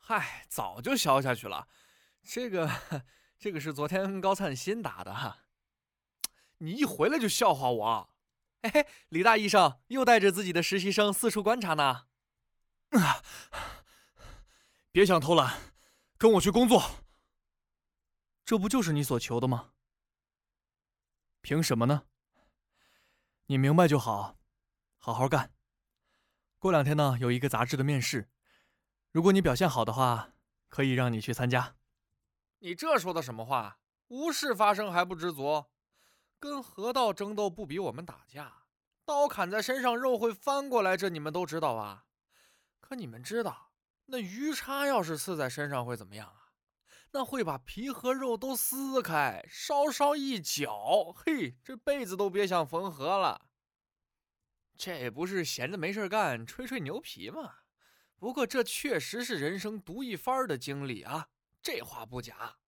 嗨，早就消下去了。这个这个是昨天高灿新打的。你一回来就笑话我。嘿嘿，李大医生又带着自己的实习生四处观察呢。 别想偷懒，跟我去工作。 这不就是你所求的吗？ 凭什么呢？你明白就好，好好干。过2天呢，有一个杂志的面试，如果你表现好的话，可以让你去参加。 你这说的什么话？无事发生还不知足？跟河道争斗不比我们打架，刀砍在身上肉会翻过来，这你们都知道吧？可你们知道，那鱼叉要是刺在身上会怎么样啊？那会把皮和肉都撕开，稍稍一绞，嘿，这辈子都别想缝合了。这不是闲着没事干，吹吹牛皮吗？不过这确实是人生独一番的经历啊，这话不假。